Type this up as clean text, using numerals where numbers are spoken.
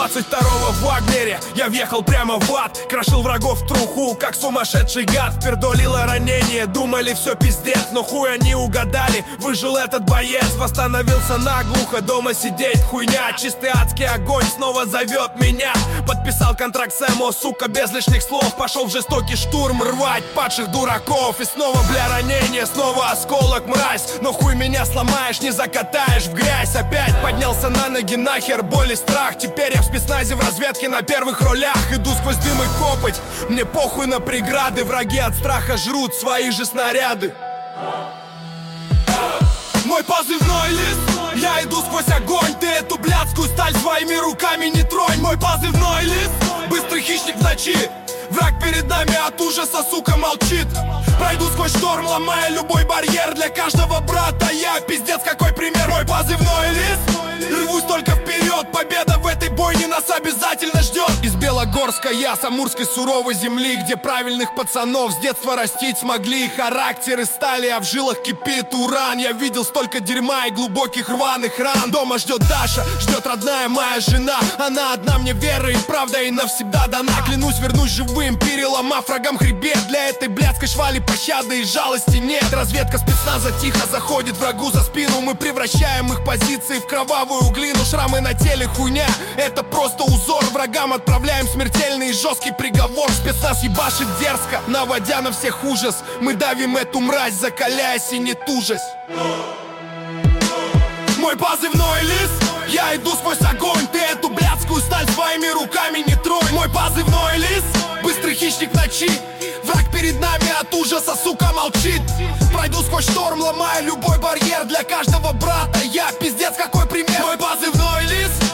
22-го в Вагнере я въехал прямо в ад. Крошил врагов в труху, как сумасшедший гад. Пердолило ранение, думали все пиздец, но хуй они угадали, выжил этот боец. Восстановился наглухо, дома сидеть хуйня. Чистый адский огонь снова зовет меня. Подписал контракт с ЭМО, сука, без лишних слов. Пошел в жестокий штурм рвать падших дураков. И снова, бля, ранение, снова осколок, мразь. Но хуй меня сломаешь, не закатаешь в грязь. Опять поднялся на ноги, нахер боль и страх. Теперь я в спецназе, в разведке на первых ролях. Иду сквозь дым и копоть, мне похуй на преграды. Враги от страха жрут свои же снаряды. Мой позывной лист, я иду сквозь огонь. Ты эту блядскую сталь своими руками не тронь. Мой позывной лист, быстрый хищник в ночи. Враг перед нами от ужаса, сука, молчит. Пройду сквозь шторм, ломая любой барьер. Для каждого брата я пиздец какой пример. Мой позывной лист, рвусь только вперед. Победа в этой бойне нас обязательно ждет. Из Белогорска я, с амурской суровой земли, где правильных пацанов с детства растить смогли. Характеры стали, а в жилах кипит уран. Я видел столько дерьма и глубоких рваных ран. Дома ждет Даша, ждет родная моя жена. Она одна мне вера и правда и навсегда дана. Клянусь, вернусь живым, переломав врагам хребет. Для этой блядской швали пощады и жалости нет. Разведка спецназа тихо заходит врагу за спину. Мы превращаем их позиции в кровавую глину. Шрамы на теле хуйня, это просто узор. Врагам отправляем смертельный и жесткий приговор. Спецназ ебашит дерзко, наводя на всех ужас. Мы давим эту мразь, закаляясь и не тужась. Мой позывной лист, я иду сквозь огонь. Ты эту блядскую сталь своими руками не тронь. Мой позывной лист, быстрый хищник в ночи. Враг перед нами от ужаса, сука, молчит. Пройду сквозь шторм, ломая любой барьер. Для каждого брата я пиздец какой пример. Мой позывной лист,